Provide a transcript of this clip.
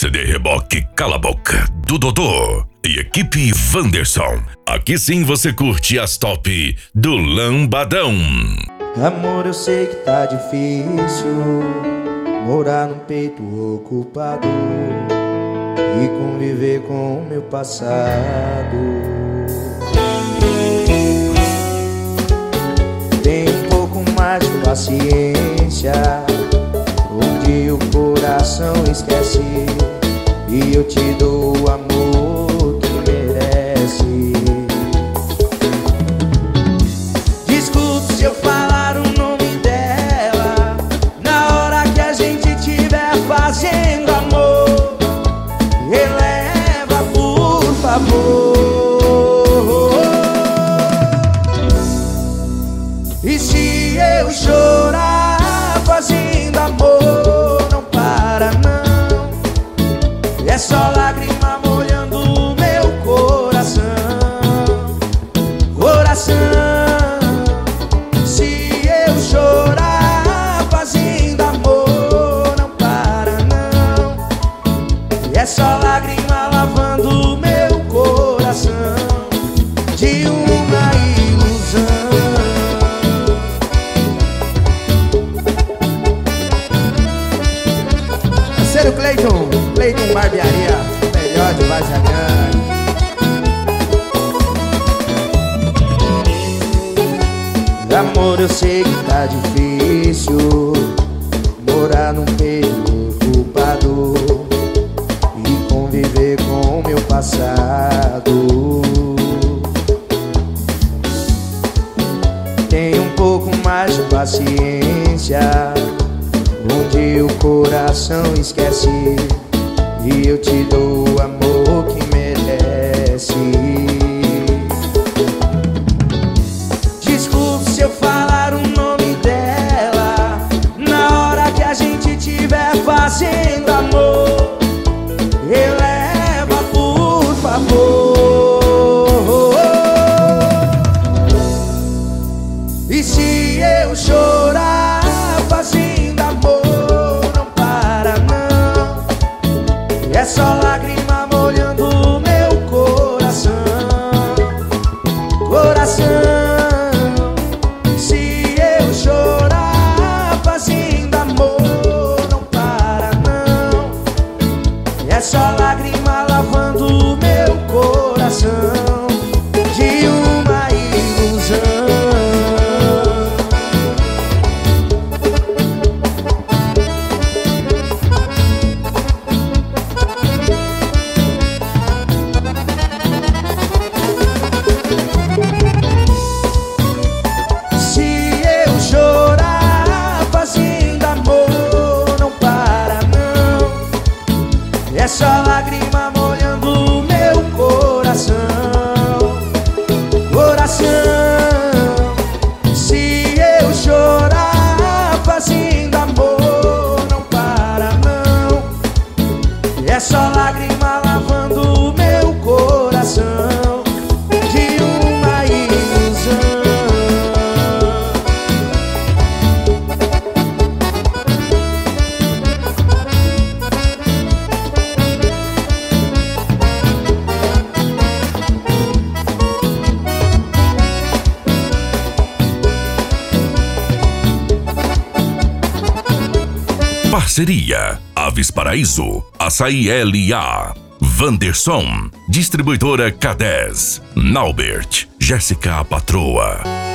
CD Reboque Cala a Boca, do Dodô e equipe Wanderson. Aqui sim você curte as top do Lambadão. Amor, eu sei que tá difícil morar num peito ocupado e conviver com o meu passado. Tem um pouco mais de paciência, onde o coração esquece e eu te dou o amor que merece. Desculpe se eu falar o nome dela na hora que a gente estiver fazendo amor. Releva, por favor. E se eu chorar fazendo amor, não para não. É só lágrima molhando o meu coração. Coração. Se eu chorar fazendo amor, não para não. É só lágrima lavando o meu coração de uma ilusão. Parceiro Cleiton Barbearia, melhor de Várzea Grande. Amor, eu sei que tá difícil morar num peito ocupado e conviver com o meu passado. Tem um pouco mais de paciência, onde o coração esquece e eu te dou o amor que merece. Desculpe se eu falar o nome dela na hora que a gente estiver fazendo amor. Releva, por favor. E se eu chorar fazendo amor, não para não. É só lágrima molhando o meu coração. Coração. Se eu chorar fazendo amor, não para não. É só lágrima lavando o meu coração de uma ilusão. É só lágrima molhando o meu coração. Coração. Se eu chorar fazendo amor, não para não. É só lágrima lavando o meu coração de uma ilusão. Parceria Aves Paraíso, Açaí L.A., Wanderson, Distribuidora K10, Naubert, Jéssica a Patroa.